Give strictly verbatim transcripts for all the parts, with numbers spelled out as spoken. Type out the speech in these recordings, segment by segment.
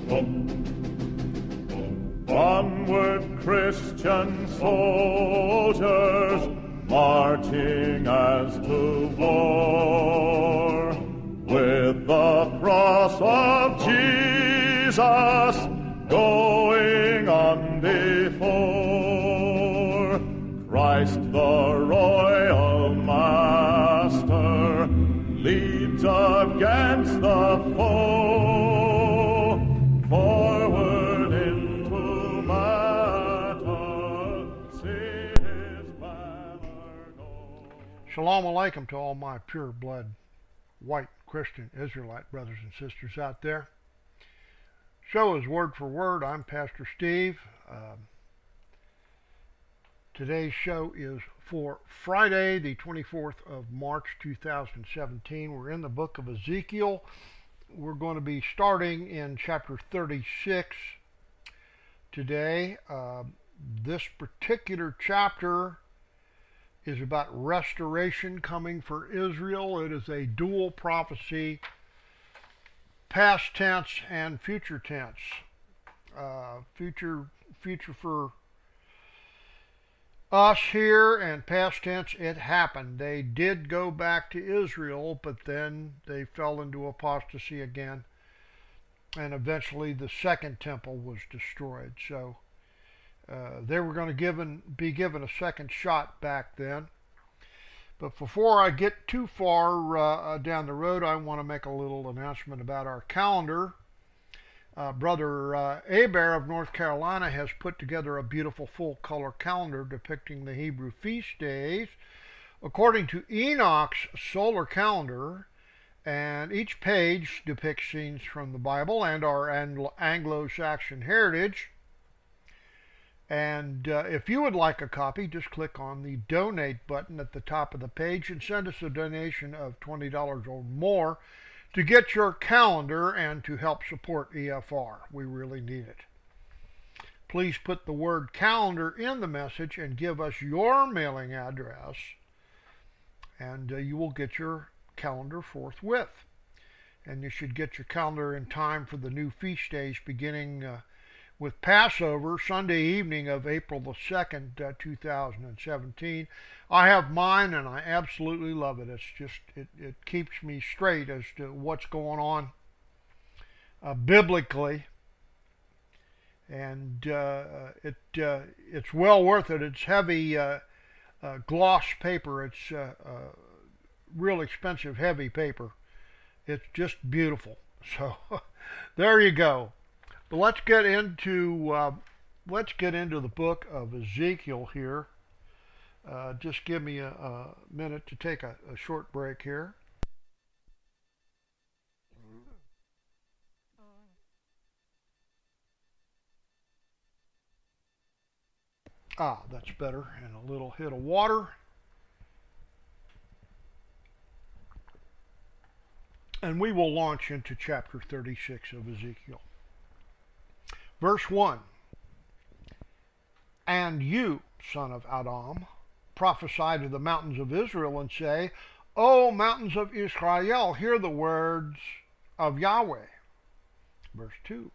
Onward, Christian soldiers, marching as to war, with the cross of Jesus going on before. Christ the royal master leads against the foe, forward into battle, see his banner go. Shalom Aleichem to all my pure blood, white Christian Israelite brothers and sisters out there. Show is word for word. I'm Pastor Steve. Um, today's show is for Friday, the twenty-fourth of March, two thousand seventeen. We're in the book of Ezekiel. We're going to be starting in chapter thirty-six today. Uh, this particular chapter is about restoration coming for Israel. It is a dual prophecy, past tense and future tense. Uh, future, future for us here, and past tense, it happened. They did go back to Israel, but then they fell into apostasy again, and eventually the second temple was destroyed. So uh, they were going to given, be given a second shot back then. But before I get too far uh, down the road, I want to make a little announcement about our calendar. Uh, Brother uh, Aber of North Carolina has put together a beautiful full-color calendar depicting the Hebrew feast days according to Enoch's solar calendar, and each page depicts scenes from the Bible and our Anglo-Saxon heritage. And uh, if you would like a copy, just click on the donate button at the top of the page and send us a donation of twenty dollars or more to get your calendar and to help support E F R. We really need it. Please put the word calendar in the message and give us your mailing address, and uh, you will get your calendar forthwith. And you should get your calendar in time for the new feast days beginning uh, with Passover, Sunday evening of April the second, uh, two thousand seventeen. I have mine, and I absolutely love it. It's just, it, it keeps me straight as to what's going on uh, biblically. And uh, it uh, it's well worth it. It's heavy uh, uh, gloss paper. It's uh, uh, real expensive, heavy paper. It's just beautiful. So there you go. But let's get into uh, let's get into the book of Ezekiel here. Uh, just give me a, a minute to take a, a short break here. Ah, that's better. And a little hit of water. And we will launch into chapter thirty-six of Ezekiel. Verse one, and you, son of Adam, prophesy to the mountains of Israel and say, O mountains of Israel, hear the words of Yahweh. Verse two,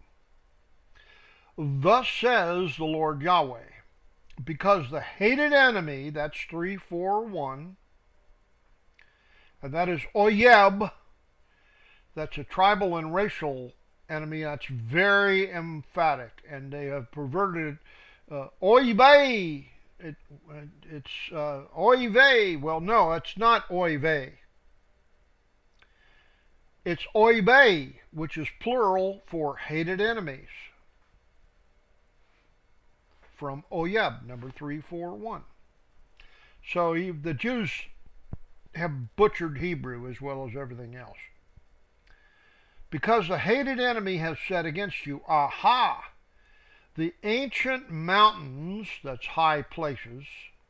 thus says the Lord Yahweh, because the hated enemy, that's three four one, and that is Oyeb, that's a tribal and racial enemy, that's very emphatic, and they have perverted it. Uh, oy vey, it, it's uh, oy vey. Well, no, it's not oy vey. It's oy vey, which is plural for hated enemies. From Oyeb, number three four one. So he, the Jews have butchered Hebrew as well as everything else. Because the hated enemy has said against you, aha, the ancient mountains, that's high places,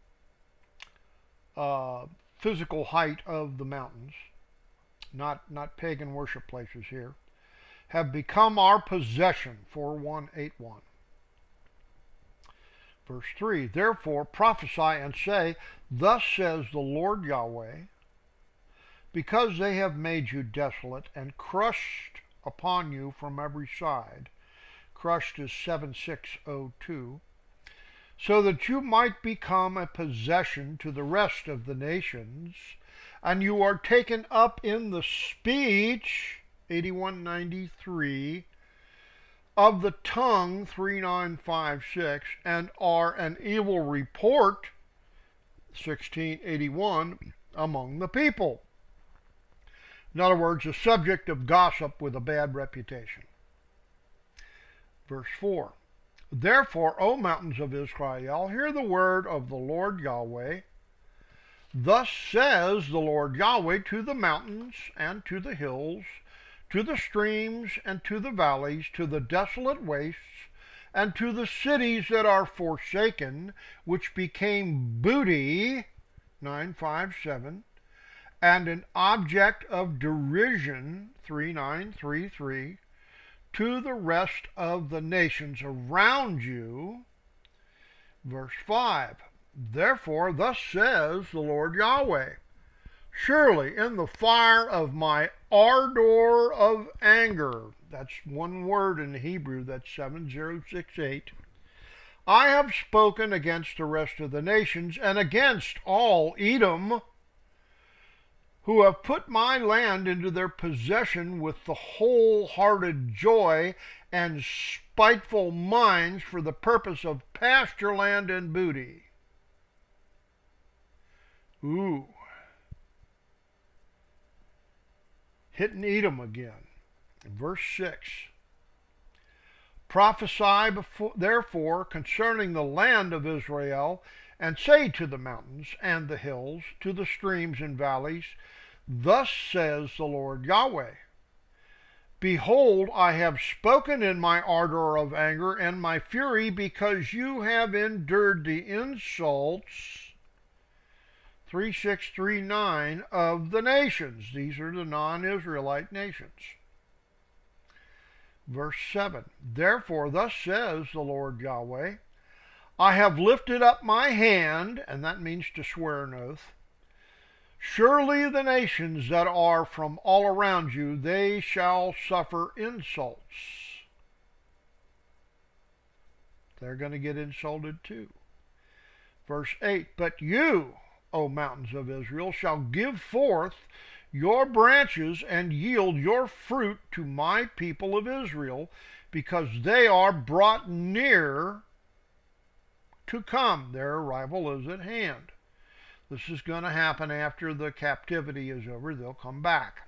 uh, physical height of the mountains, not, not pagan worship places here, have become our possession, four one eight one. Verse three, therefore prophesy and say, thus says the Lord Yahweh, because they have made you desolate and crushed upon you from every side, crushed is seven six zero two, so that you might become a possession to the rest of the nations, and you are taken up in the speech, eighty-one ninety-three, of the tongue, thirty-nine fifty-six, and are an evil report, sixteen eighty-one, among the people. In other words, a subject of gossip with a bad reputation. Verse four, therefore, O mountains of Israel, hear the word of the Lord Yahweh. Thus says the Lord Yahweh to the mountains and to the hills, to the streams and to the valleys, to the desolate wastes, and to the cities that are forsaken, which became booty, nine fifty-seven, and an object of derision, thirty-nine thirty-three, to the rest of the nations around you. Verse five, therefore thus says the Lord Yahweh, surely in the fire of my ardor of anger, that's one word in the Hebrew, that's seven zero six eight, I have spoken against the rest of the nations and against all Edom, who have put my land into their possession with the wholehearted joy and spiteful minds for the purpose of pasture land and booty. Ooh. Hitting Edom again. Verse six. Prophesy before, therefore concerning the land of Israel, and say to the mountains and the hills, to the streams and valleys, thus says the Lord Yahweh, behold, I have spoken in my ardor of anger and my fury, because you have endured the insults, thirty-six thirty-nine, of the nations. These are the non-Israelite nations. Verse seven, therefore thus says the Lord Yahweh, I have lifted up my hand, and that means to swear an oath. Surely the nations that are from all around you, they shall suffer insults. They're going to get insulted too. Verse eight, but you, O mountains of Israel, shall give forth your branches and yield your fruit to my people of Israel, because they are brought near to come. Their arrival is at hand. This is going to happen after the captivity is over. They'll come back.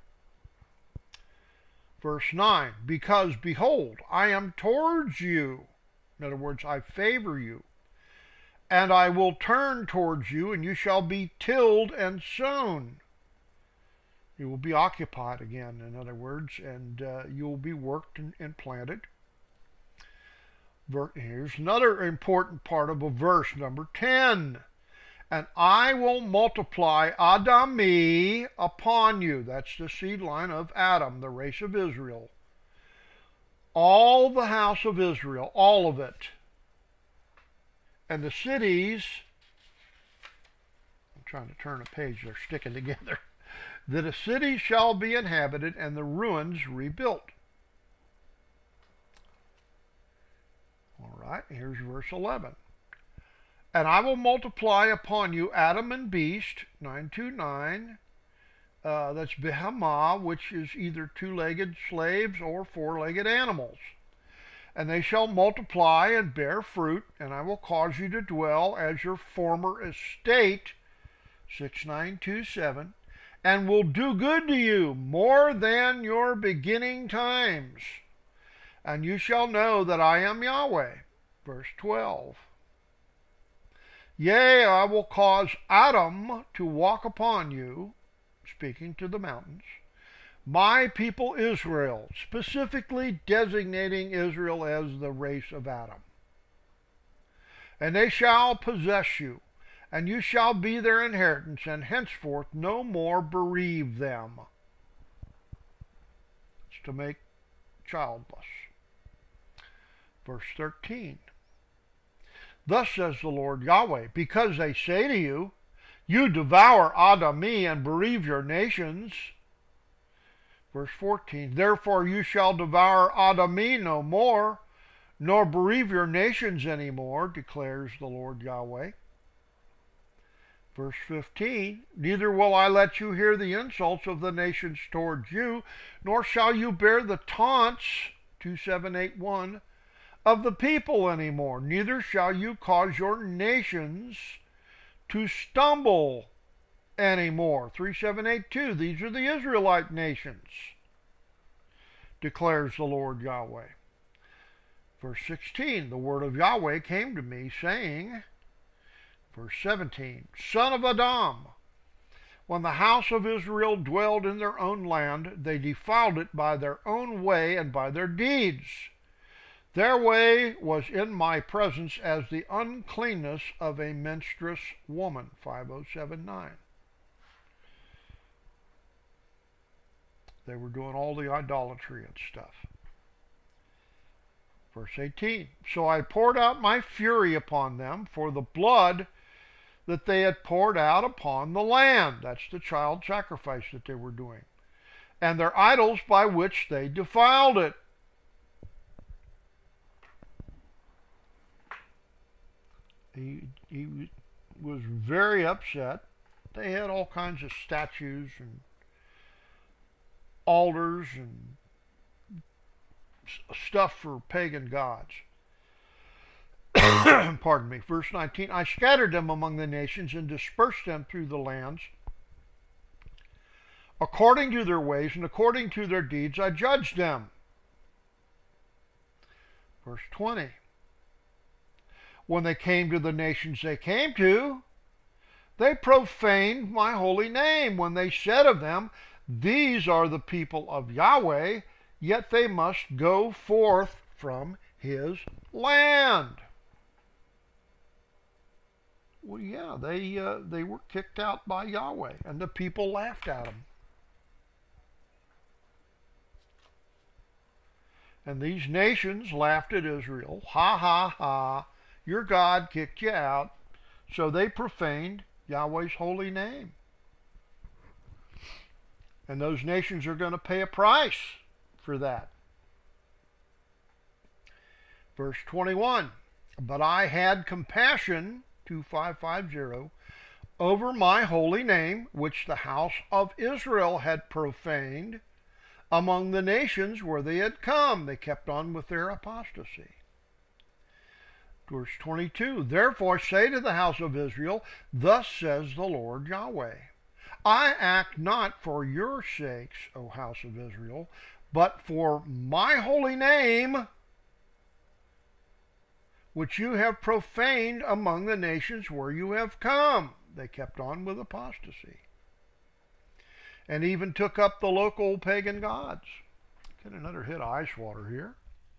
Verse nine, because behold, I am towards you. In other words, I favor you. And I will turn towards you, and you shall be tilled and sown. You will be occupied again, in other words, and uh, you will be worked and, and planted. Here's another important part of a verse, number ten. And I will multiply Adami upon you. That's the seed line of Adam, the race of Israel. All the house of Israel, all of it. And the cities, I'm trying to turn a page, they're sticking together. That a city shall be inhabited and the ruins rebuilt. All right, here's verse eleven. And I will multiply upon you Adam and beast, nine twenty-nine. Uh, that's Behemah, which is either two-legged slaves or four-legged animals. And they shall multiply and bear fruit, and I will cause you to dwell as your former estate, six nine two seven, and will do good to you more than your beginning times. And you shall know that I am Yahweh. Verse twelve. Yea, I will cause Adam to walk upon you, speaking to the mountains, my people Israel, specifically designating Israel as the race of Adam. And they shall possess you, and you shall be their inheritance, and henceforth no more bereave them. It's to make childless. Verse thirteen. Thus says the Lord Yahweh, because they say to you, you devour Adami and bereave your nations. Verse fourteen, therefore you shall devour Adami no more, nor bereave your nations anymore, declares the Lord Yahweh. Verse fifteen, neither will I let you hear the insults of the nations towards you, nor shall you bear the taunts, two seven eight one, of the people anymore. Neither shall you cause your nations to stumble anymore. three seven eight two, these are the Israelite nations, declares the Lord Yahweh. Verse sixteen, the word of Yahweh came to me, saying, verse seventeen, Son of Adam, when the house of Israel dwelled in their own land, they defiled it by their own way and by their deeds. Their way was in my presence as the uncleanness of a menstruous woman, five oh seven nine. They were doing all the idolatry and stuff. Verse eighteen, so I poured out my fury upon them for the blood that they had poured out upon the land. That's the child sacrifice that they were doing. And their idols by which they defiled it. He, he was very upset. They had all kinds of statues and altars and stuff for pagan gods. Pardon me. Verse nineteen, I scattered them among the nations and dispersed them through the lands. According to their ways and according to their deeds, I judged them. Verse twenty, when they came to the nations they came to, they profaned my holy name when they said of them, these are the people of Yahweh, yet they must go forth from his land. Well, yeah, they uh, they were kicked out by Yahweh, and the people laughed at them. And these nations laughed at Israel. Ha, ha, ha. Your God kicked you out. So they profaned Yahweh's holy name. And those nations are going to pay a price for that. Verse twenty-one, but I had compassion, two five five zero, over my holy name, which the house of Israel had profaned among the nations where they had come. They kept on with their apostasy. Verse twenty-two, therefore say to the house of Israel, thus says the Lord Yahweh, I act not for your sakes, O house of Israel, but for my holy name, which you have profaned among the nations where you have come. They kept on with apostasy. And even took up the local pagan gods. Get another hit of ice water here.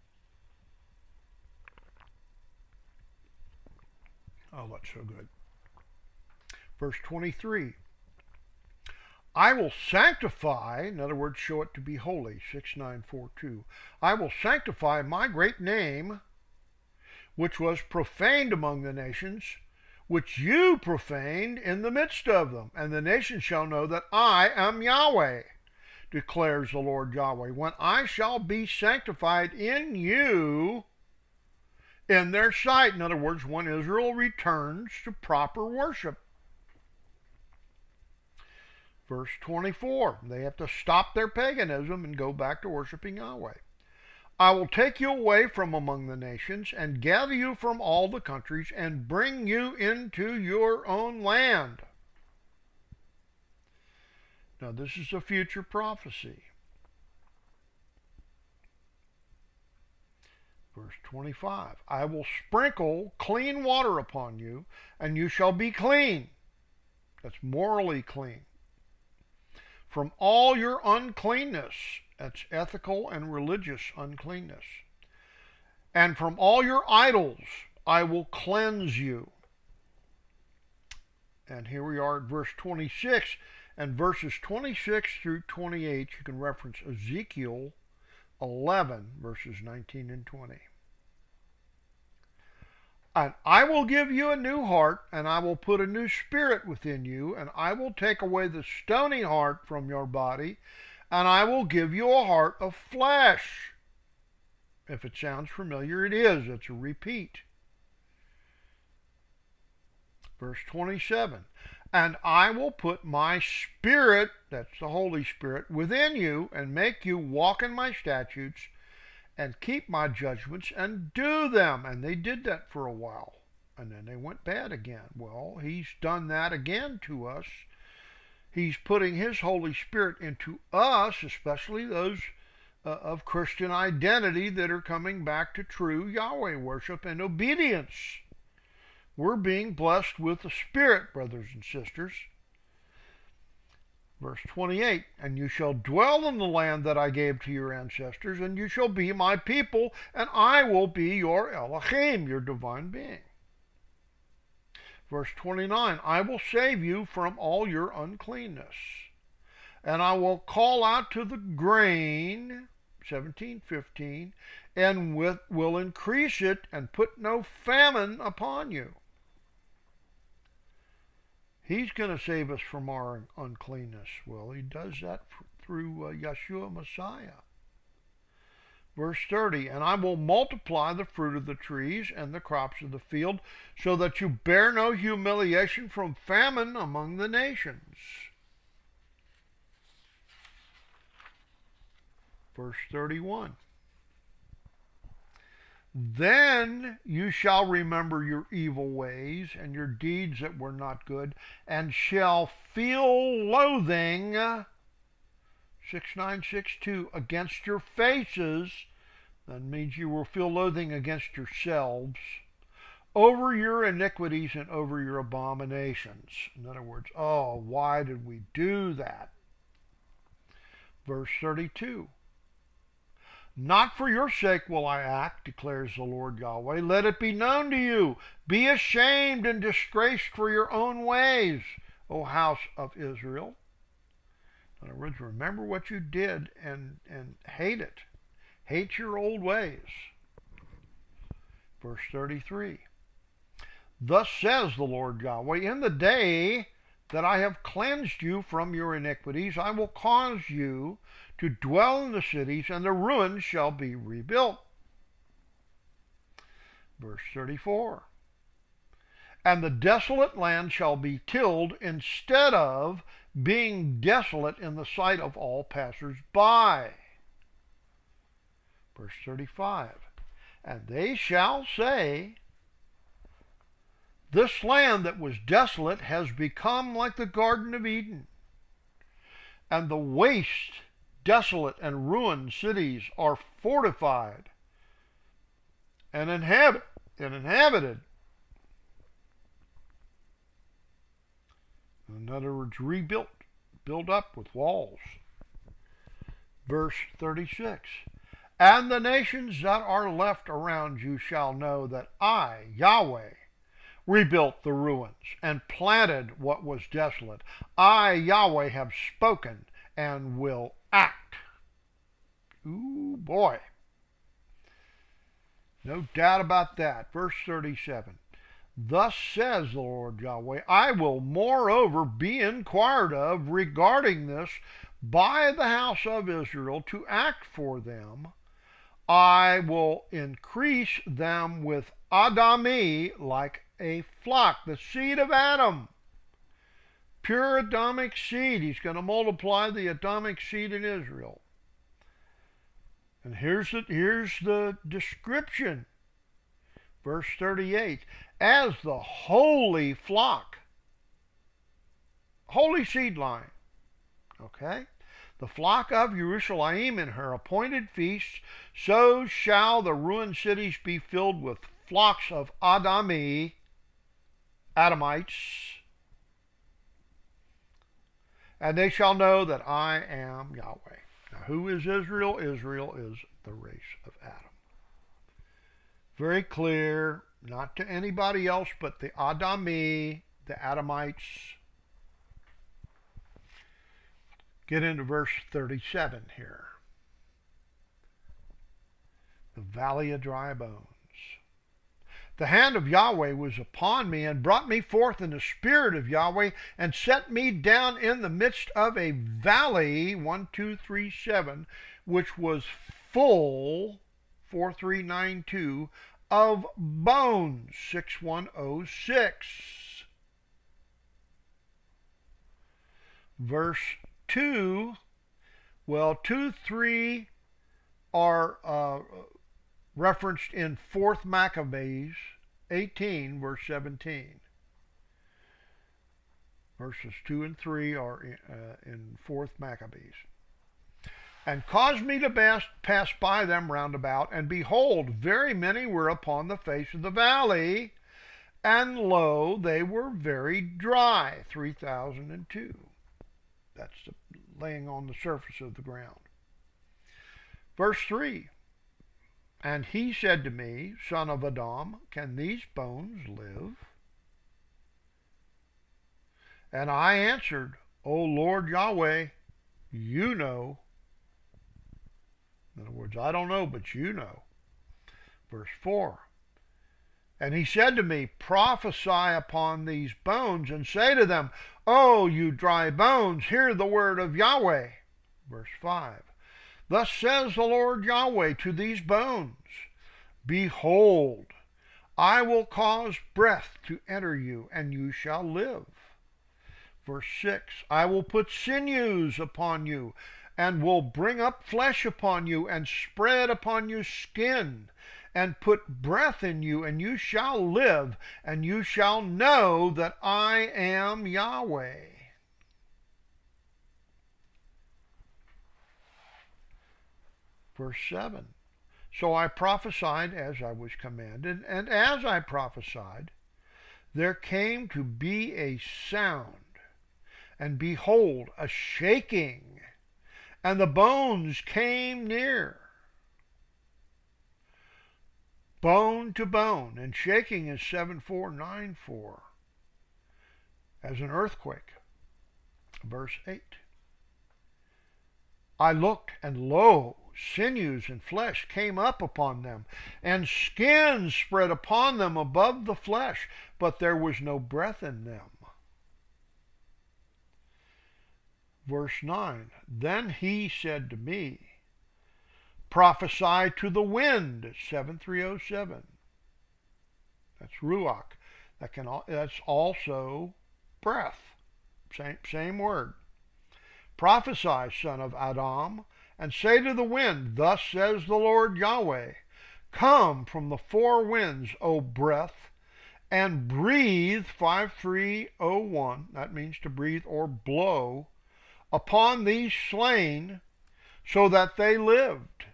Oh, that's so good. Verse twenty-three. I will sanctify, in other words, show it to be holy, six nine four two. I will sanctify my great name, which was profaned among the nations, which you profaned in the midst of them. And the nations shall know that I am Yahweh, declares the Lord Yahweh, when I shall be sanctified in you in their sight. In other words, when Israel returns to proper worship. Verse twenty-four, they have to stop their paganism and go back to worshiping Yahweh. I will take you away from among the nations and gather you from all the countries and bring you into your own land. Now this is a future prophecy. Verse twenty-five, I will sprinkle clean water upon you, and you shall be clean. That's morally clean. From all your uncleanness, that's ethical and religious uncleanness. And from all your idols, I will cleanse you. And here we are at verse twenty-six, and verses twenty-six through twenty-eight, you can reference Ezekiel eleven, verses nineteen and twenty. And I will give you a new heart, and I will put a new spirit within you, and I will take away the stony heart from your body, and I will give you a heart of flesh. If it sounds familiar, it is. It's a repeat. Verse twenty-seven. And I will put my Spirit, that's the Holy Spirit, within you and make you walk in my statutes and keep my judgments and do them. And they did that for a while. And then they went bad again. Well, he's done that again to us. He's putting his Holy Spirit into us, especially those uh, of Christian identity that are coming back to true Yahweh worship and obedience. We're being blessed with the Spirit, brothers and sisters. Verse twenty-eight, and you shall dwell in the land that I gave to your ancestors, and you shall be my people, and I will be your Elohim, your divine being. Verse twenty-nine, I will save you from all your uncleanness, and I will call out to the grain, seventeen fifteen, and with, will increase it and put no famine upon you. He's going to save us from our uncleanness. Well, he does that through uh, Yeshua Messiah. Verse thirty, and I will multiply the fruit of the trees and the crops of the field, so that you bear no humiliation from famine among the nations. Verse thirty-one. Then you shall remember your evil ways and your deeds that were not good, and shall feel loathing, six nine six two, against your faces. That means you will feel loathing against yourselves, over your iniquities and over your abominations. In other words, oh, why did we do that? Verse thirty-two. Not for your sake will I act, declares the Lord Yahweh. Let it be known to you. Be ashamed and disgraced for your own ways, O house of Israel. In other words, remember what you did and, and hate it. Hate your old ways. Verse thirty-three. Thus says the Lord Yahweh, in the day that I have cleansed you from your iniquities, I will cause you to dwell in the cities, and the ruins shall be rebuilt. Verse thirty-four. And the desolate land shall be tilled instead of being desolate in the sight of all passers-by. Verse thirty-five. And they shall say, this land that was desolate has become like the Garden of Eden, and the waste, desolate, and ruined cities are fortified and inhabit and inhabited. In other words, rebuilt, built up with walls. Verse thirty-six. And the nations that are left around you shall know that I, Yahweh, rebuilt the ruins and planted what was desolate. I, Yahweh, have spoken and will act. Ooh, boy. No doubt about that. Verse thirty-seven. Thus says the Lord Yahweh, I will moreover be inquired of regarding this by the house of Israel to act for them. I will increase them with Adami like a flock, the seed of Adam. Pure Adamic seed. He's going to multiply the Adamic seed in Israel. And here's the, here's the description. Verse thirty-eight. As the holy flock. Holy seed line. Okay? The flock of Jerusalem in her appointed feasts, so shall the ruined cities be filled with flocks of Adami, Adamites, and they shall know that I am Yahweh. Now, who is Israel? Israel is the race of Adam. Very clear, not to anybody else but the Adami, the Adamites. Get into verse thirty-seven here. The valley of dry bones. The hand of Yahweh was upon me and brought me forth in the spirit of Yahweh and set me down in the midst of a valley, one, two, three, seven, which was full, four three nine two, of bones, six one zero six. Verse two, well, two, three are uh, referenced in fourth Maccabees eighteen, verse seventeen. Verses two and three are in, uh, in fourth Maccabees. And caused me to pass, pass by them round about, and behold, very many were upon the face of the valley, and lo, they were very dry, three thousand two. That's the, laying on the surface of the ground. Verse three, and he said to me, Son of Adam, can these bones live? And I answered, O Lord Yahweh, you know. In other words, I don't know, but you know. Verse four, and he said to me, prophesy upon these bones, and say to them, O you dry bones, hear the word of Yahweh. Verse five, thus says the Lord Yahweh to these bones, behold, I will cause breath to enter you, and you shall live. Verse six, I will put sinews upon you, and will bring up flesh upon you, and spread upon you skin, and put breath in you, and you shall live, and you shall know that I am Yahweh. Verse seven, so I prophesied as I was commanded, and as I prophesied, there came to be a sound, and behold, a shaking, and the bones came near, bone to bone, and shaking is seven four nine four, as an earthquake. Verse eight, I looked, and lo, sinews and flesh came up upon them, and skin spread upon them above the flesh, but there was no breath in them. Verse nine, then he said to me, prophesy to the wind, seven three zero seven. That's Ruach. That can, that's also breath. Same, same word. Prophesy, son of Adam, and say to the wind, thus says the Lord Yahweh, come from the four winds, O breath, and breathe, five three zero one, that means to breathe or blow, upon these slain, so that they lived.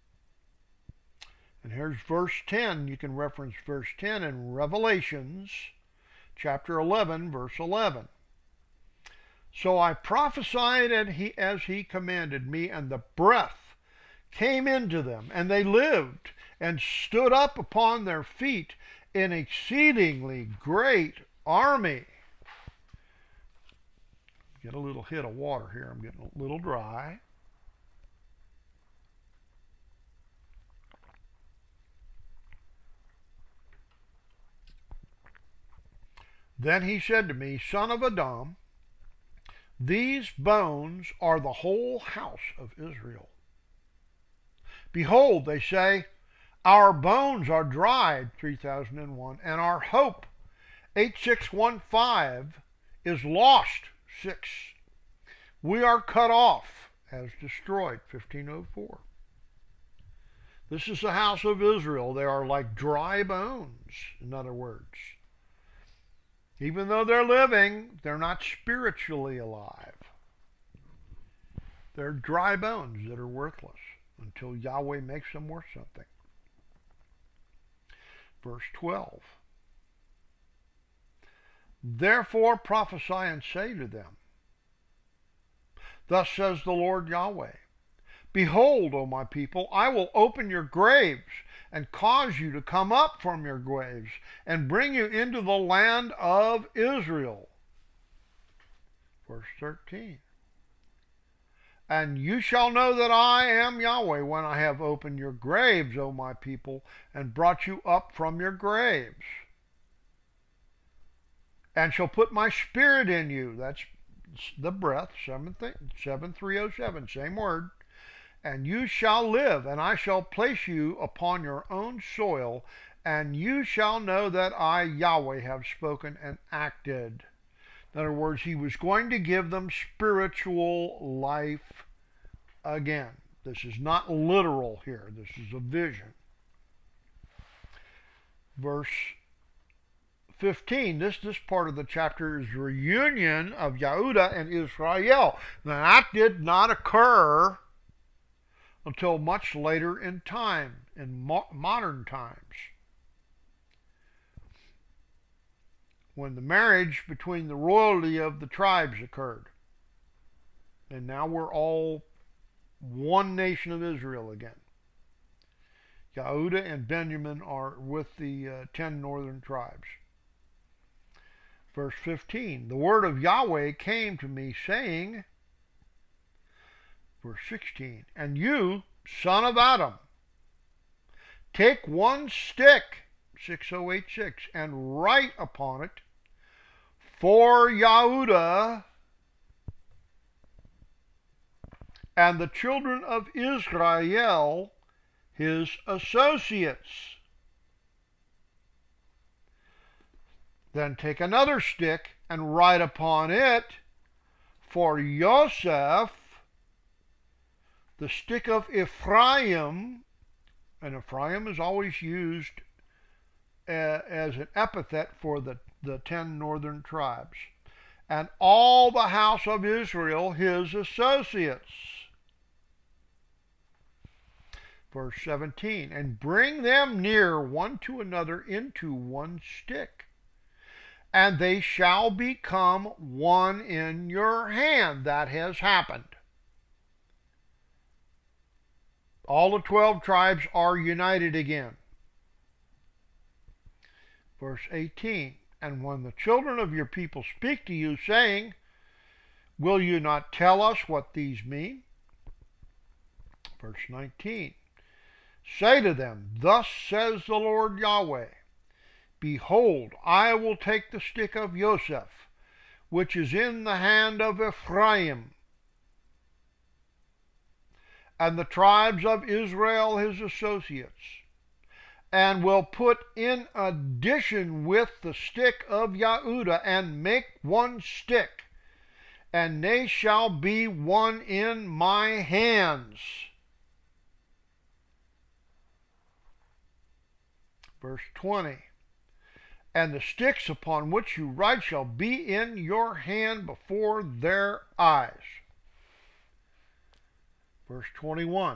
And here's verse ten. You can reference verse ten in Revelations chapter eleven, verse eleven. So I prophesied and he, as he commanded me, and the breath came into them, and they lived, and stood up upon their feet, an exceedingly great army. Get a little hit of water here. I'm getting a little dry. Then he said to me, Son of Adam, these bones are the whole house of Israel. Behold, they say, our bones are dried, three thousand one, and our hope, eight six one five, is lost, six. We are cut off, as destroyed, fifteen oh four. This is the house of Israel. They are like dry bones, in other words. Even though they're living, they're not spiritually alive. They're dry bones that are worthless until Yahweh makes them worth something. Verse twelve. Therefore prophesy and say to them, thus says the Lord Yahweh, behold, O my people, I will open your graves and cause you to come up from your graves and bring you into the land of Israel. Verse thirteen. And you shall know that I am Yahweh when I have opened your graves, O my people, and brought you up from your graves. And shall put my spirit in you. That's the breath, seven three oh seven, same word. and you shall live, and I shall place you upon your own soil, and you shall know that I, Yahweh, have spoken and acted. In other words, he was going to give them spiritual life again. This is not literal here. This is a vision. Verse fifteen, this, this part of the chapter is reunion of Yehuda and Israel. Now, that did not occur until much later in time, in mo- modern times, when the marriage between the royalty of the tribes occurred. And now we're all one nation of Israel again. Yehuda and Benjamin are with the uh, ten northern tribes. Verse fifteen, the word of Yahweh came to me, saying, verse sixteen, and you, son of Adam, take one stick, six oh eight six, and write upon it, for Yehuda and the children of Israel, his associates. Then take another stick and write upon it, for Joseph, the stick of Ephraim, and Ephraim is always used uh, as an epithet for the, the ten northern tribes, and all the house of Israel, his associates. Verse seventeen, and bring them near one to another into one stick, and they shall become one in your hand. That has happened. All the twelve tribes are united again. Verse eighteen, and when the children of your people speak to you, saying, will you not tell us what these mean? Verse nineteen, say to them, thus says the Lord Yahweh, behold, I will take the stick of Joseph, which is in the hand of Ephraim, and the tribes of Israel his associates, and will put in addition with the stick of Yehuda, and make one stick, and they shall be one in my hands. Verse twenty, and the sticks upon which you write shall be in your hand before their eyes. Verse twenty-one,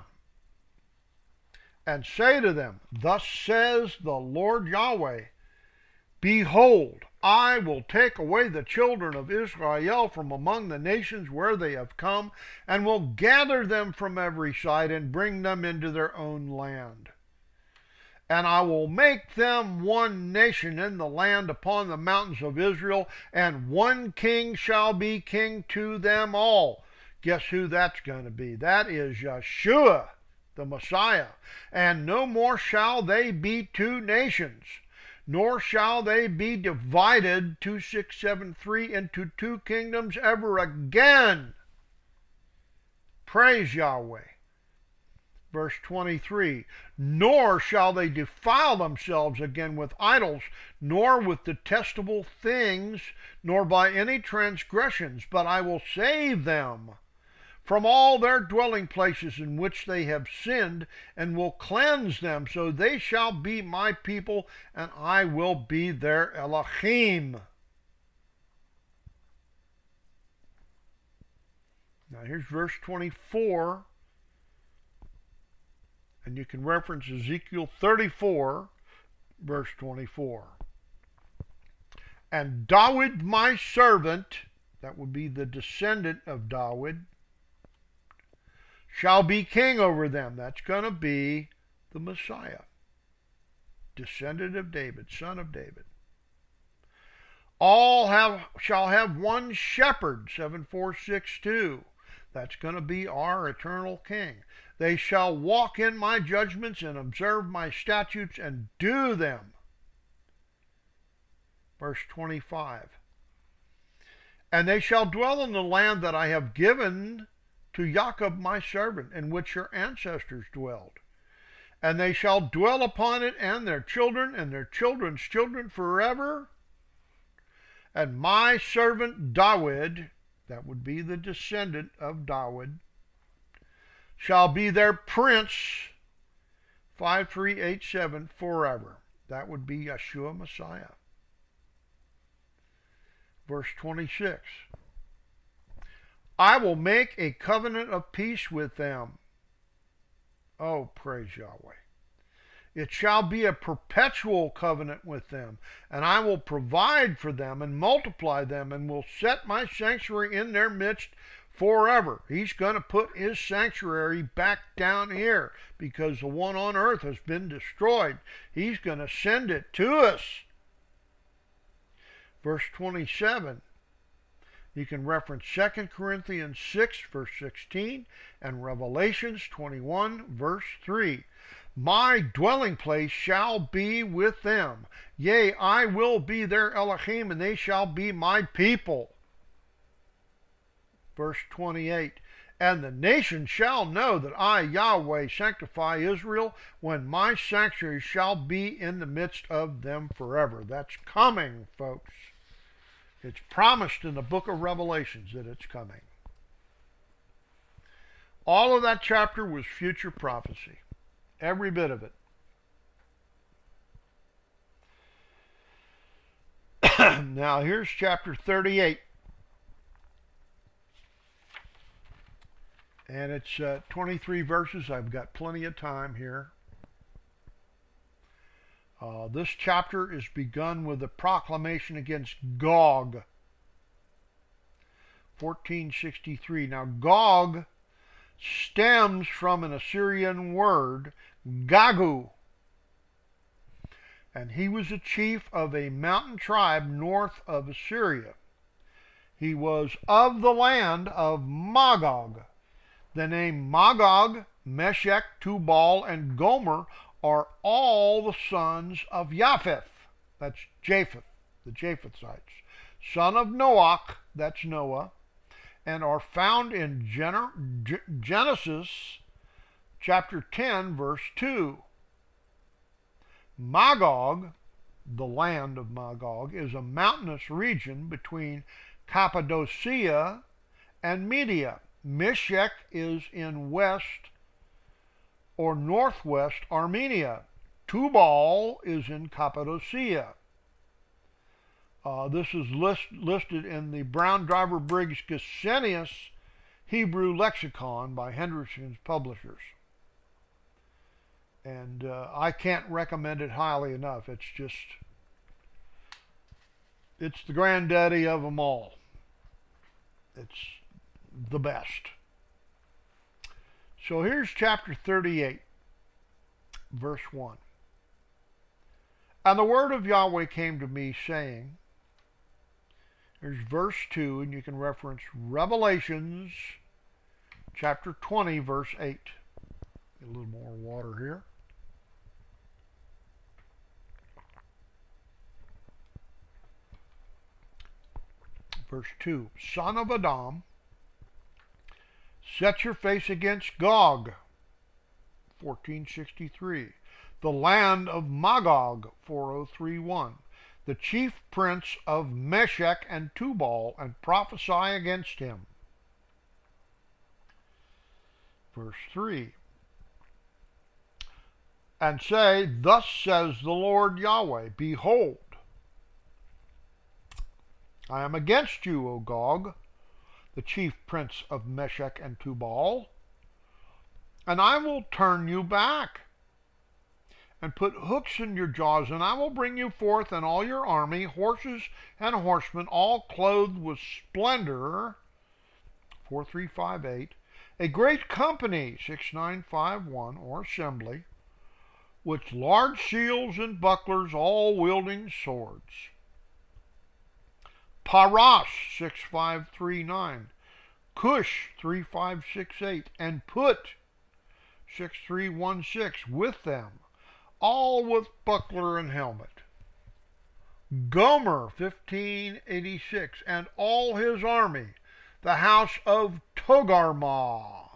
and say to them, thus says the Lord Yahweh, behold, I will take away the children of Israel from among the nations where they have come, and will gather them from every side, and bring them into their own land. And I will make them one nation in the land upon the mountains of Israel, and one king shall be king to them all. Guess who that's going to be? That is Yeshua, the Messiah. And no more shall they be two nations, nor shall they be divided, two six seven three, into two kingdoms ever again. Praise Yahweh. Verse twenty-three, nor shall they defile themselves again with idols, nor with detestable things, nor by any transgressions, but I will save them from all their dwelling places in which they have sinned, and will cleanse them, so they shall be my people, and I will be their Elohim. Now here's verse twenty-four. And you can reference Ezekiel thirty-four, verse twenty-four. And David my servant, that would be the descendant of David, shall be king over them. That's going to be the Messiah. Descendant of David, son of David. All have shall have one shepherd, seven four six two. That's going to be our eternal king. They shall walk in my judgments and observe my statutes and do them. Verse twenty-five. And they shall dwell in the land that I have given to Jacob my servant, in which your ancestors dwelled. And they shall dwell upon it, and their children, and their children's children forever. And my servant David, that would be the descendant of David, shall be their prince, five three eight seven, forever. That would be Yeshua Messiah. Verse twenty-six. I will make a covenant of peace with them. Oh, praise Yahweh. It shall be a perpetual covenant with them, and I will provide for them and multiply them, and will set my sanctuary in their midst forever. He's going to put his sanctuary back down here because the one on earth has been destroyed. He's going to send it to us. Verse twenty-seven. You can reference Second Corinthians six, verse sixteen, and Revelations twenty-one, verse three. My dwelling place shall be with them. Yea, I will be their Elohim, and they shall be my people. Verse twenty-eight. And the nations shall know that I, Yahweh, sanctify Israel, when my sanctuary shall be in the midst of them forever. That's coming, folks. It's promised in the book of Revelations that it's coming. All of that chapter was future prophecy. Every bit of it. Now here's chapter thirty-eight. And it's uh, twenty-three verses. I've got plenty of time here. Uh, this chapter is begun with a proclamation against Gog. fourteen sixty-three. Now Gog stems from an Assyrian word, Gagu. And he was a chief of a mountain tribe north of Assyria. He was of the land of Magog. The name Magog, Meshech, Tubal, and Gomer are all the sons of Japheth. That's Japheth, the Japhethites. Son of Noach, that's Noah, and are found in Gen- Genesis chapter ten, verse two. Magog, the land of Magog, is a mountainous region between Cappadocia and Media. Meshech is in west or northwest Armenia. Tubal is in Cappadocia. Uh, this is list, listed in the Brown Driver Briggs Gesenius Hebrew Lexicon by Henderson's Publishers. And uh, I can't recommend it highly enough. It's just, it's the granddaddy of them all. It's the best. So here's chapter thirty-eight, verse one. And the word of Yahweh came to me, saying, here's verse two, and you can reference Revelations chapter twenty, verse eight. Get a little more water here. Verse two, Son of Adam, set your face against Gog, fourteen sixty-three, the land of Magog, four oh three one, the chief prince of Meshech and Tubal, and prophesy against him. Verse three, and say, thus says the Lord Yahweh, behold, I am against you, O Gog, the chief prince of Meshech and Tubal, and I will turn you back, and put hooks in your jaws, and I will bring you forth and all your army, horses and horsemen, all clothed with splendor, four three five eight, a great company, six nine five one, or assembly, with large shields and bucklers, all wielding swords. Paras, six five three nine, Cush, three five six eight, and Put, six three one six, with them, all with buckler and helmet. Gomer, fifteen eighty-six, and all his army, the house of Togarmah.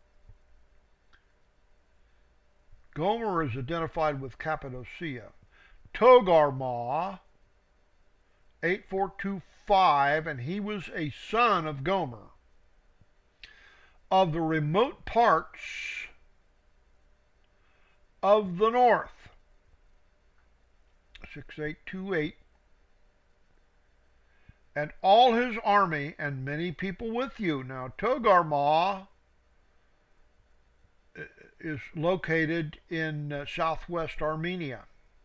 Gomer is identified with Cappadocia. Togarmah, eight four two five, and he was a son of Gomer. Of the remote parts of the north, six eight two eight, and all his army and many people with you. Now, Togarmah is located in uh, southwest Armenia.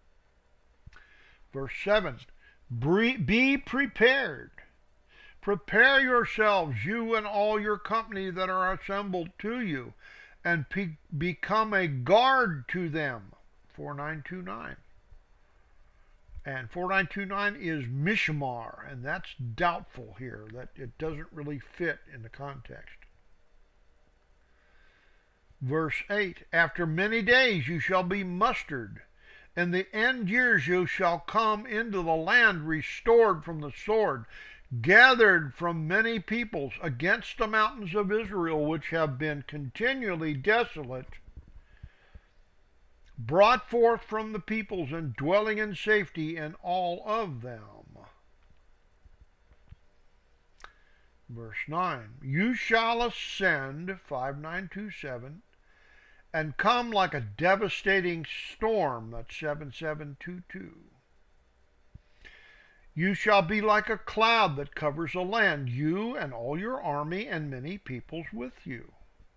Verse seven, be prepared. Prepare yourselves, you and all your company that are assembled to you, and pe- become a guard to them. four nine two nine. And four nine two nine is Mishmar, and that's doubtful here, that it doesn't really fit in the context. Verse eight, after many days you shall be mustered. In the end years you shall come into the land restored from the sword, gathered from many peoples against the mountains of Israel, which have been continually desolate, brought forth from the peoples and dwelling in safety in all of them. Verse nine, you shall ascend, five nine two seven, and come like a devastating storm, that's seven seven two two. You shall be like a cloud that covers a land, you and all your army and many peoples with you.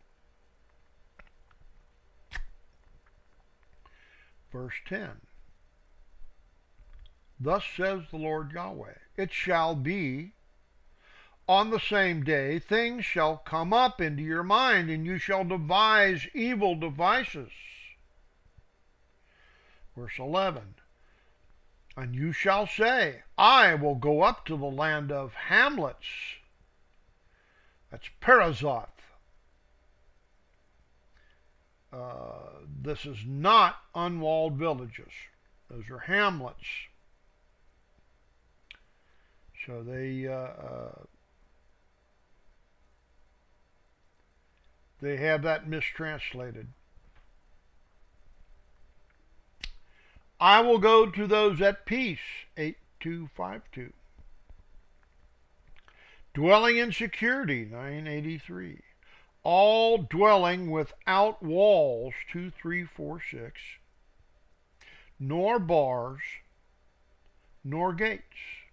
Verse ten. Thus says the Lord Yahweh, it shall be on the same day things shall come up into your mind, and you shall devise evil devices. Verse eleven. And you shall say, I will go up to the land of hamlets. That's Perazoth. Uh, this is not unwalled villages. Those are hamlets. So they uh, uh, they have that mistranslated. I will go to those at peace, eight two five two. Dwelling in security, nine eighty-three. All dwelling without walls, two three four six. Nor bars, nor gates.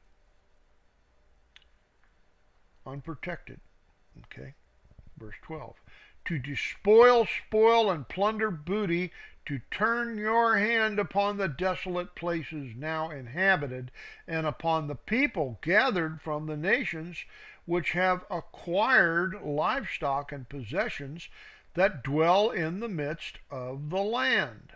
Unprotected. Okay. Verse twelve. To despoil, spoil, and plunder booty, to turn your hand upon the desolate places now inhabited, and upon the people gathered from the nations which have acquired livestock and possessions that dwell in the midst of the land.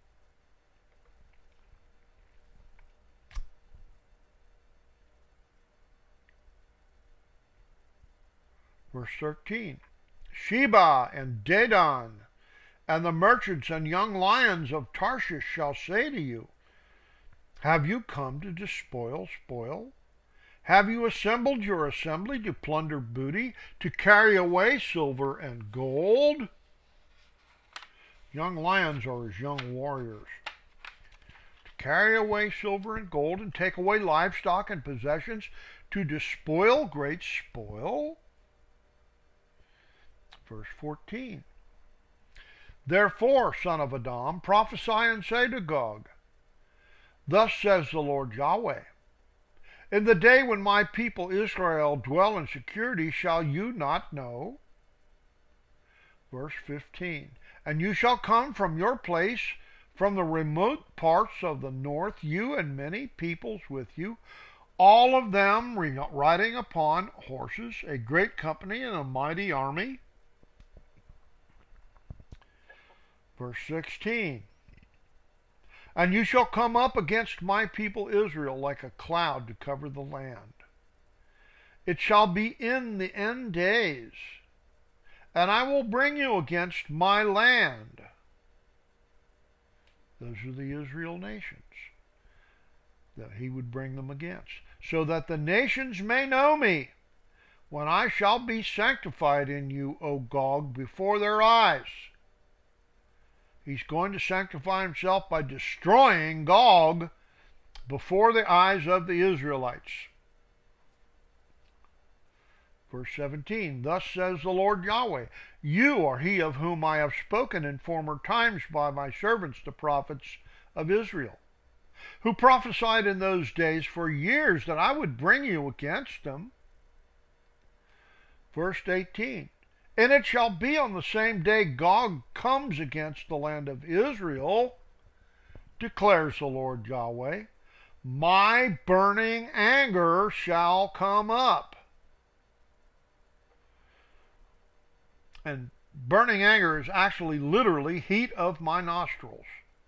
Verse thirteen. Sheba and Dedan and the merchants and young lions of Tarshish shall say to you, have you come to despoil, spoil? Have you assembled your assembly to plunder booty, to carry away silver and gold? Young lions are as young warriors. To carry away silver and gold and take away livestock and possessions, to despoil great spoil? Verse fourteen. Therefore, son of Adam, prophesy and say to Gog, thus says the Lord Yahweh, in the day when my people Israel dwell in security, shall you not know? Verse fifteen. And you shall come from your place, from the remote parts of the north, you and many peoples with you, all of them riding upon horses, a great company and a mighty army. Verse sixteen. And you shall come up against my people Israel like a cloud to cover the land. It shall be in the end days, and I will bring you against my land. Those are the Israel nations that he would bring them against, so that the nations may know me when I shall be sanctified in you, O Gog, before their eyes. He's going to sanctify himself by destroying Gog before the eyes of the Israelites. Verse seventeen, thus says the Lord Yahweh, you are he of whom I have spoken in former times by my servants the prophets of Israel, who prophesied in those days for years that I would bring you against them. Verse eighteen, and it shall be on the same day Gog comes against the land of Israel, declares the Lord Yahweh, my burning anger shall come up. And burning anger is actually literally heat of my nostrils.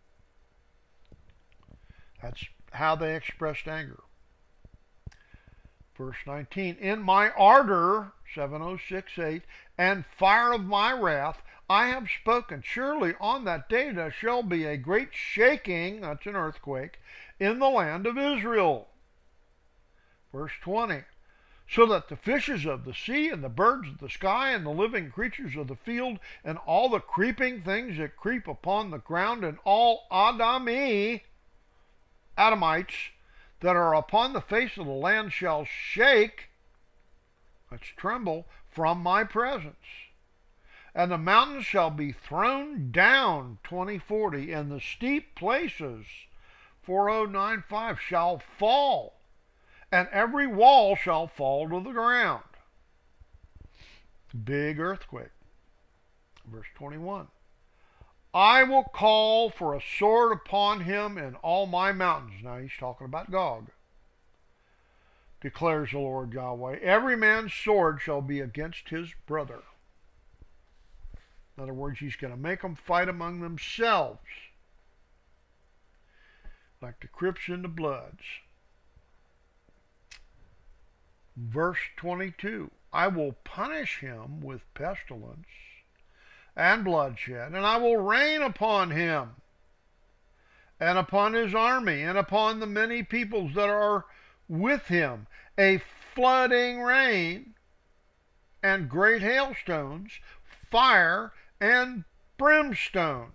That's how they expressed anger. Verse nineteen, in my ardor, seven oh six eight, and fire of my wrath, I have spoken. Surely on that day there shall be a great shaking, that's an earthquake, in the land of Israel. Verse twenty, so that the fishes of the sea and the birds of the sky and the living creatures of the field and all the creeping things that creep upon the ground and all Adami, Adamites, that are upon the face of the land shall shake, that's tremble, from my presence. And the mountains shall be thrown down, twenty forty, and the steep places, forty ninety-five, shall fall, and every wall shall fall to the ground. Big earthquake. Verse twenty-one. I will call for a sword upon him in all my mountains. Now he's talking about Gog. Declares the Lord Yahweh. Every man's sword shall be against his brother. In other words, he's going to make them fight among themselves, like the Crips and the Bloods. Verse twenty-two, I will punish him with pestilence and bloodshed, and I will rain upon him, and upon his army, and upon the many peoples that are with him, a flooding rain, and great hailstones, fire, and brimstone.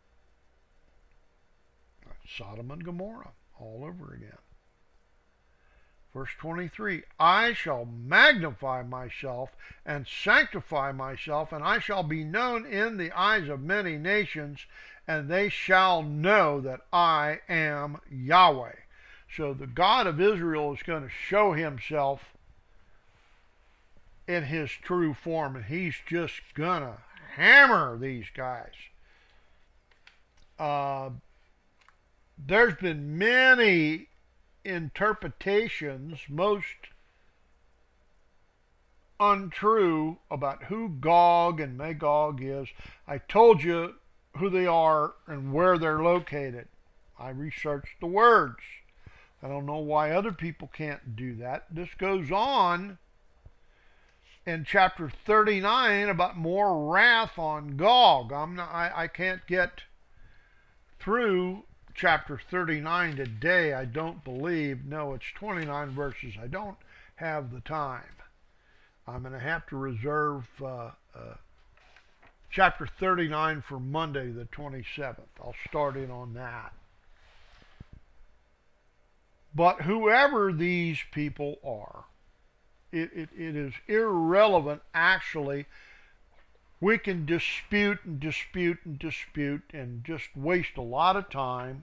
Sodom and Gomorrah all over again. Verse twenty-three, I shall magnify myself and sanctify myself, and I shall be known in the eyes of many nations, and they shall know that I am Yahweh. So the God of Israel is going to show himself in his true form, and he's just going to hammer these guys. Uh, there's been many interpretations, most untrue, about who Gog and Magog is. I told you who they are and where they're located. I researched the words. I don't know why other people can't do that. This goes on in chapter thirty-nine about more wrath on Gog. I'm not, I, I can't get through chapter thirty-nine today, I don't believe. No, it's twenty-nine verses. I don't have the time. I'm going to have to reserve uh, uh, chapter thirty-nine for Monday the twenty-seventh. I'll start in on that. But whoever these people are, it, it, it is irrelevant, actually. We can dispute and dispute and dispute and just waste a lot of time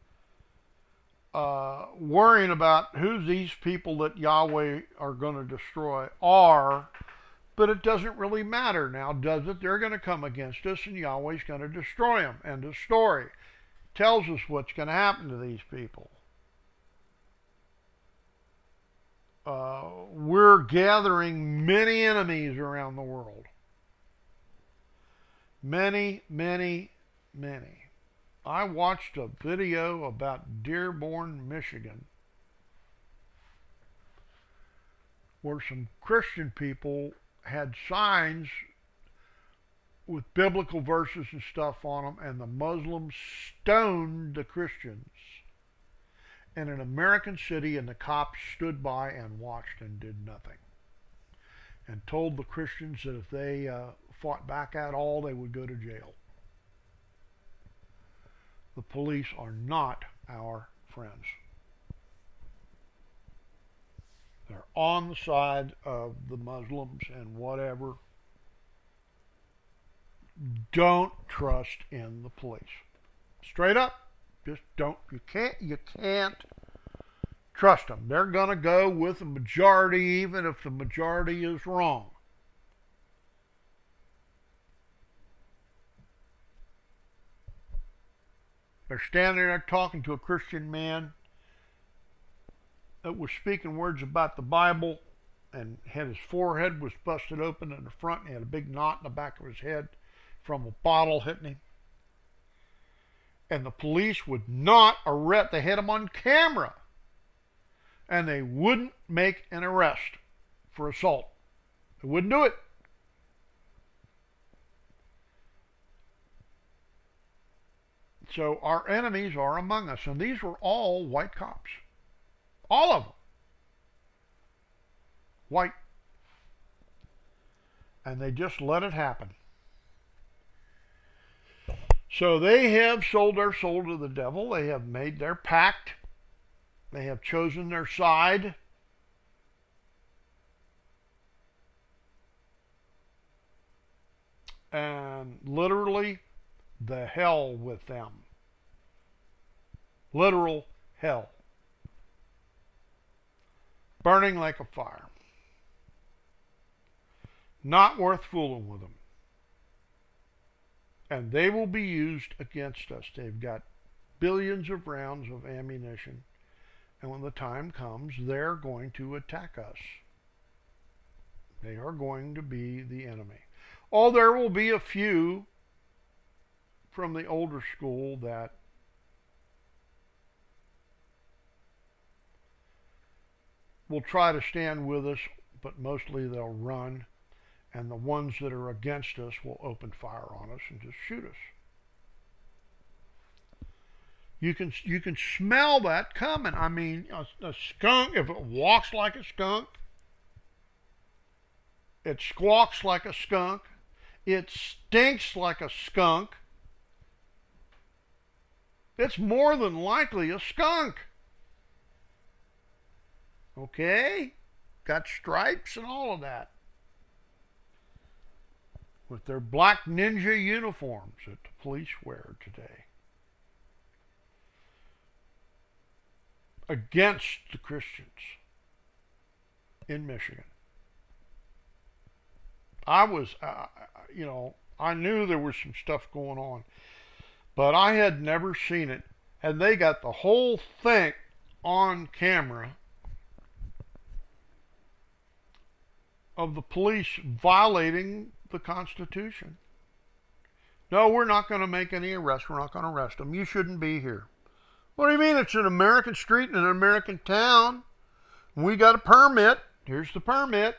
uh, worrying about who these people that Yahweh are going to destroy are, but it doesn't really matter now, does it? They're going to come against us and Yahweh's going to destroy them. And the story tells us what's going to happen to these people. Uh, we're gathering many enemies around the world. Many, many, many. I watched a video about Dearborn, Michigan, where some Christian people had signs with biblical verses and stuff on them, and the Muslims stoned the Christians in an American city, and the cops stood by and watched and did nothing. and told the Christians that if they uh, fought back at all, they would go to jail. The police are not our friends. They're on the side of the Muslims and whatever. Don't trust in the police. Straight up. Just don't. You can't. You can't trust them. They're going to go with the majority, even if the majority is wrong. They're standing there talking to a Christian man that was speaking words about the Bible and had his forehead was busted open in the front and he had a big knot in the back of his head from a bottle hitting him. And the police would not arrest. They had him on camera. And they wouldn't make an arrest for assault. They wouldn't do it. So our enemies are among us. And these were all white cops. All of them. White. And they just let it happen. So they have sold their soul to the devil. They have made their pact. They have chosen their side. And literally, the hell with them. Literal hell. Burning like a fire. Not worth fooling with them. And they will be used against us. They've got billions of rounds of ammunition. And when the time comes, they're going to attack us. They are going to be the enemy. Oh, there will be a few from the older school that will try to stand with us, but mostly they'll run. And the ones that are against us will open fire on us and just shoot us. You can you can smell that coming. I mean, a, a skunk, if it walks like a skunk, it squawks like a skunk, it stinks like a skunk, it's more than likely a skunk. Okay? Got stripes and all of that. With their black ninja uniforms that the police wear today. Against the Christians in Michigan. I was, uh, you know, I knew there was some stuff going on, but I had never seen it. And they got the whole thing on camera of the police violating the Constitution. No, we're not going to make any arrests. We're not going to arrest them. You shouldn't be here. What do you mean? It's an American street in an American town. We got a permit. Here's the permit.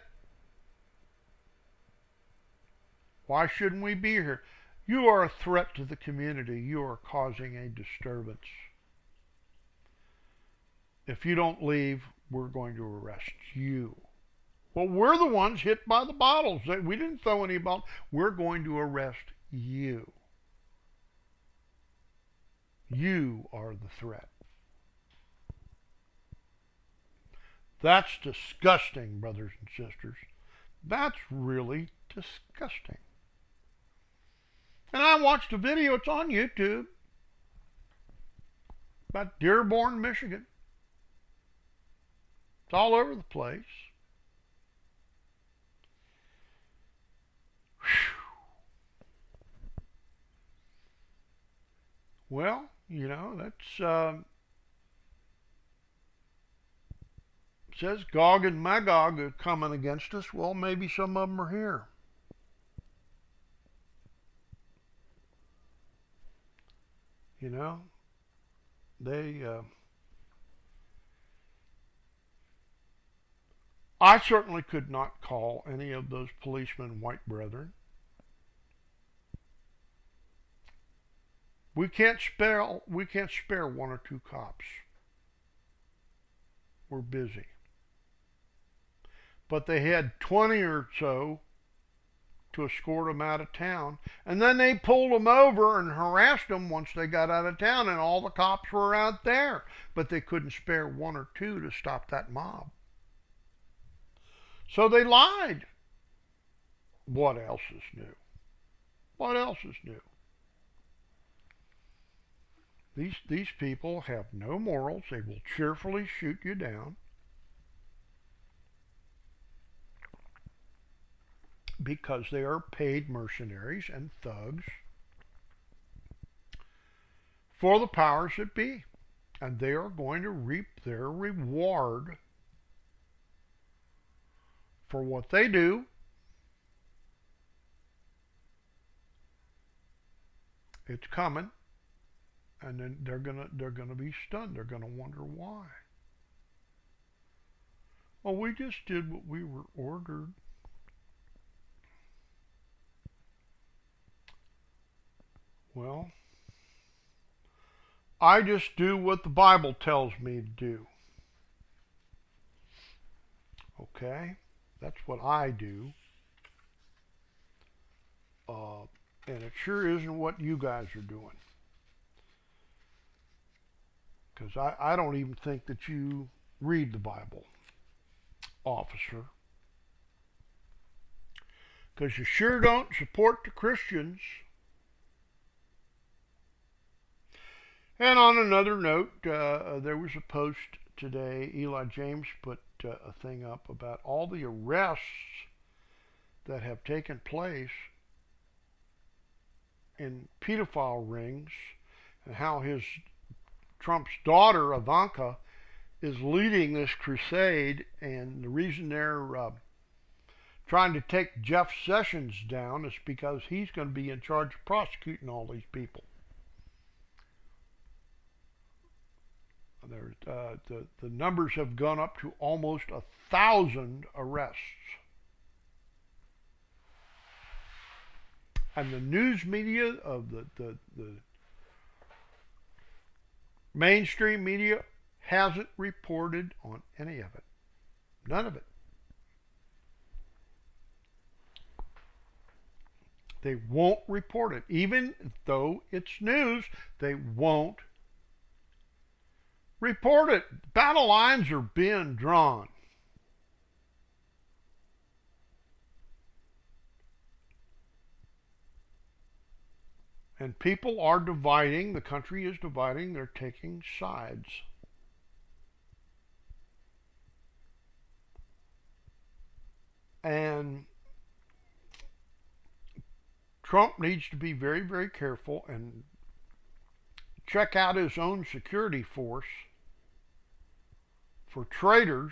Why shouldn't we be here? You are a threat to the community. You are causing a disturbance. If you don't leave, we're going to arrest you. Well, we're the ones hit by the bottles. We didn't throw any bottles. We're going to arrest you. You are the threat. That's disgusting, brothers and sisters. That's really disgusting. And I watched a video, it's on YouTube, about Dearborn, Michigan. It's all over the place. Well, you know, that's, um, says Gog and Magog are coming against us. Well, maybe some of them are here. You know, they, uh, I certainly could not call any of those policemen white brethren. We can't spare, we can't spare one or two cops. We're busy. but they had twenty or so to escort them out of town. And then they pulled them over and harassed them once they got out of town, and all the cops were out there. But they couldn't spare one or two to stop that mob. So they lied. What else is new? What else is new? These, these people have no morals. They will cheerfully shoot you down because they are paid mercenaries and thugs for the powers that be. And they are going to reap their reward for what they do. It's coming. And then they're gonna they're gonna be stunned. They're gonna wonder why. Well, we just did what we were ordered. Well, I just do what the Bible tells me to do. Okay? That's what I do. Uh, and it sure isn't what you guys are doing. Because I, I don't even think that you read the Bible, officer. Because you sure don't support the Christians. And on another note, uh, there was a post today. Eli James put uh, a thing up about all the arrests that have taken place in pedophile rings, and how his Trump's daughter, Ivanka, is leading this crusade, and the reason they're uh, trying to take Jeff Sessions down is because he's going to be in charge of prosecuting all these people. There, uh, the, the numbers have gone up to almost a thousand arrests. And the news media of the, the, the mainstream media hasn't reported on any of it. None of it. They won't report it. Even though it's news, they won't report it. Battle lines are being drawn. And people are dividing. The country is dividing. They're taking sides. And Trump needs to be very, very careful and check out his own security force for traitors,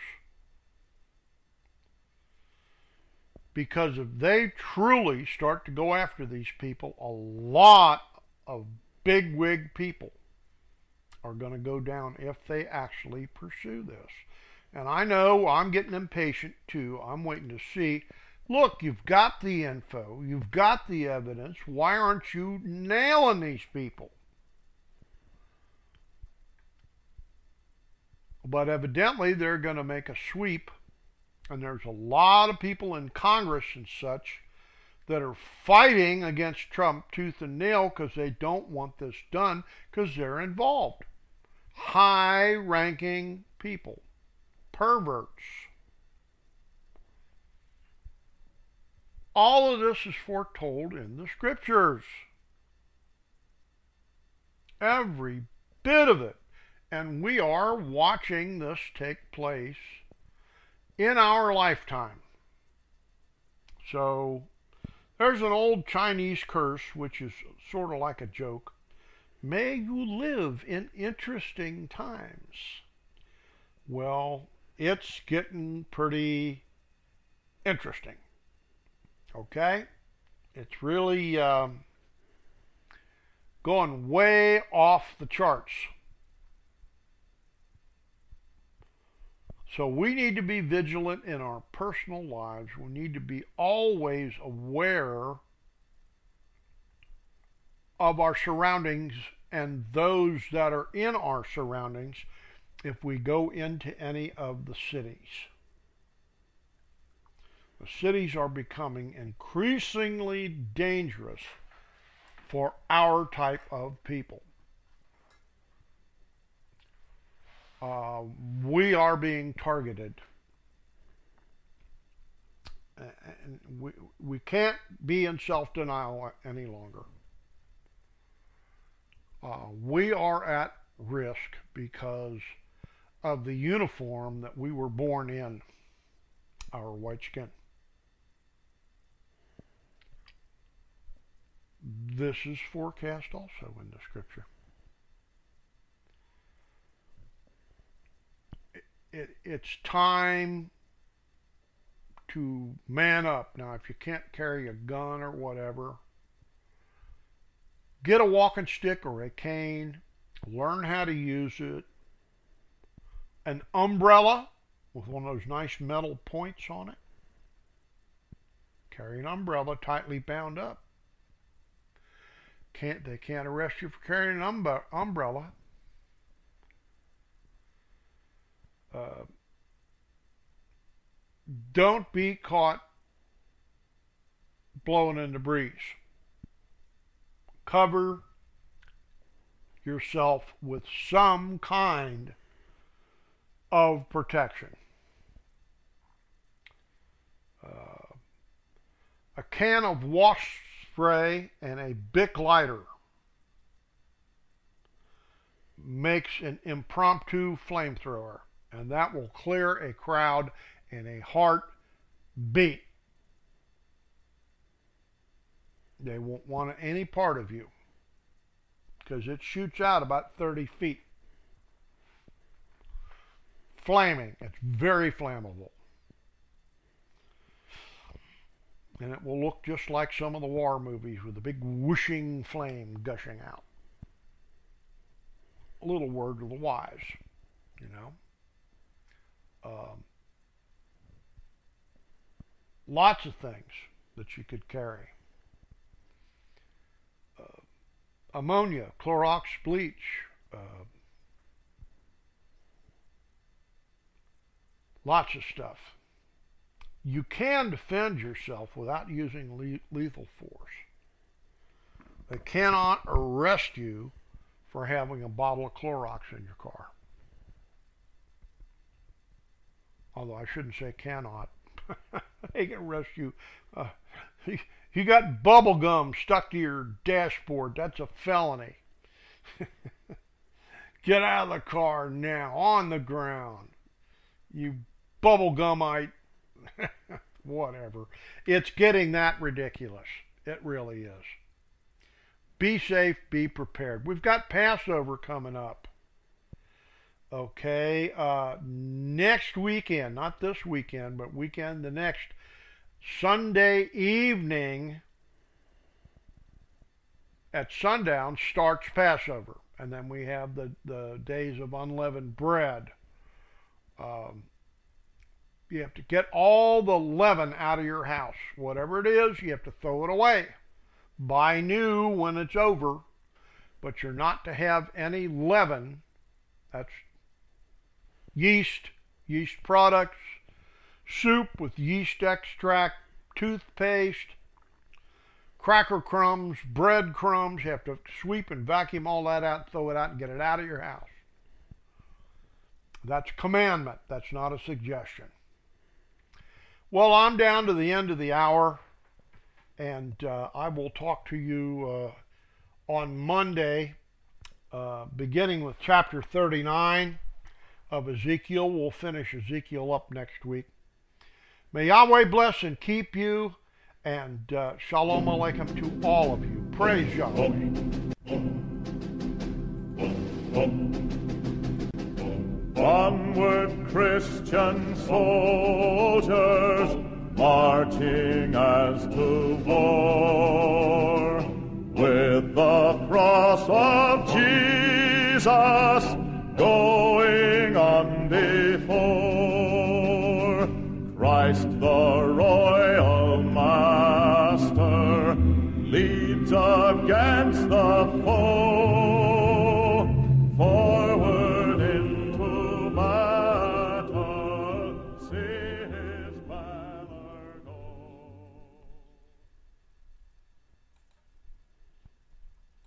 because if they truly start to go after these people, a lot of bigwig people are going to go down if they actually pursue this. And I know I'm getting impatient too. I'm waiting to see. Look, you've got the info. You've got the evidence. Why aren't you nailing these people? But evidently they're going to make a sweep. And there's a lot of people in Congress and such that are fighting against Trump tooth and nail because they don't want this done because they're involved. High-ranking people. Perverts. All of this is foretold in the scriptures. Every bit of it. And we are watching this take place in our lifetime. So there's an old Chinese curse which is sort of like a joke. May you live in interesting times. Well, it's getting pretty interesting. Okay? It's really um, going way off the charts. So we need to be vigilant in our personal lives. We need to be always aware of our surroundings and those that are in our surroundings if we go into any of the cities. The cities are becoming increasingly dangerous for our type of people. Uh, we are being targeted. And we, we can't be in self-denial any longer. Uh, we are at risk because of the uniform that we were born in, our white skin. This is forecast also in the scripture. It, it, it's time to man up. Now, if you can't carry a gun or whatever, get a walking stick or a cane, learn how to use it. An umbrella with one of those nice metal points on it. Carry an umbrella tightly bound up. Can't, they can't arrest you for carrying an umbre- umbrella. Uh, don't be caught blowing in the breeze. Cover yourself with some kind of protection. Uh, a can of wash spray and a Bic lighter makes an impromptu flamethrower, and that will clear a crowd in a heartbeat. They won't want any part of you because it shoots out about thirty feet. Flaming. It's very flammable. And it will look just like some of the war movies with a big whooshing flame gushing out. A little word to the wise, you know. Um, lots of things that you could carry. Uh, ammonia, Clorox bleach, uh, lots of stuff. You can defend yourself without using le- lethal force. They cannot arrest you for having a bottle of Clorox in your car. Although I shouldn't say cannot. They can arrest you. Uh, you got bubble gum stuck to your dashboard. That's a felony. Get out of the car now, on the ground. You bubblegumite. Whatever. It's getting that ridiculous. It really is. Be safe, be prepared. We've got Passover coming up. Okay, uh, next weekend, not this weekend, but weekend the next, Sunday evening at sundown starts Passover. And then we have the, the days of unleavened bread. Um, you have to get all the leaven out of your house. Whatever it is, you have to throw it away. Buy new when it's over, but you're not to have any leaven. That's yeast, yeast products, soup with yeast extract, toothpaste, cracker crumbs, bread crumbs. You have to sweep and vacuum all that out, throw it out, and get it out of your house. That's a commandment. That's not a suggestion. Well, I'm down to the end of the hour, and uh, I will talk to you uh, on Monday, uh, beginning with chapter thirty-nine of Ezekiel. We'll finish Ezekiel up next week. May Yahweh bless and keep you, and uh, shalom aleichem to all of you. Praise Yahweh. Onward, Christian soldiers, marching as to war, with the cross of Jesus going on before. Christ the royal master leads against the foe.